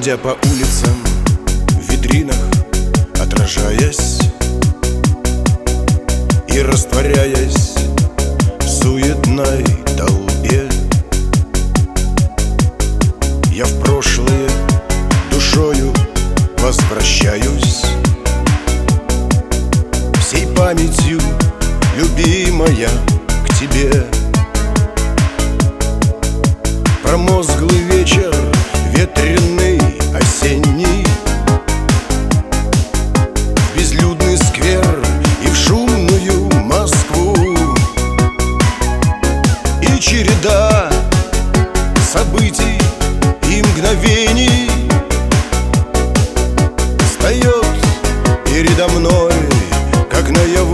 Бродя по улицам, в витринах отражаясь и растворяясь в суетной толпе, я в прошлое душою возвращаюсь, всей памятью, любимая, к тебе. Промозглый вечер, ветреный, осенний, в безлюдный сквер и в шумную Москву. И череда событий и мгновений встает передо мной, как наяву.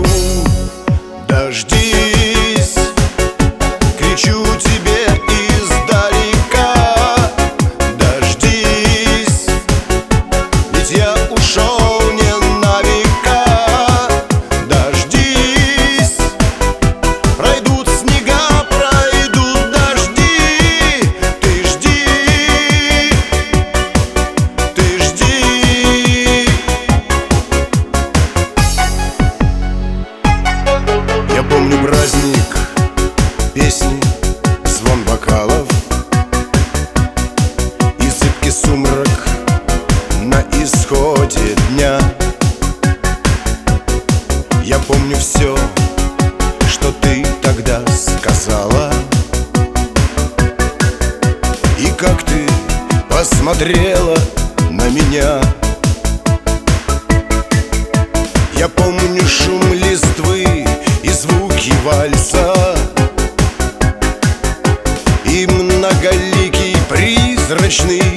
Дождись, кричу тебе издалека, дождись, ведь я ушел не на века. Дождись, пройдут снега, пройдут дожди. Ты жди, ты жди. Я помню праздник, песни, звон бокалов и зыбкий сумрак на исходе дня. Я помню все, что ты тогда сказала, и как ты посмотрела на меня. Я помню шум листвы и звуки вальса, и многоликий призрачный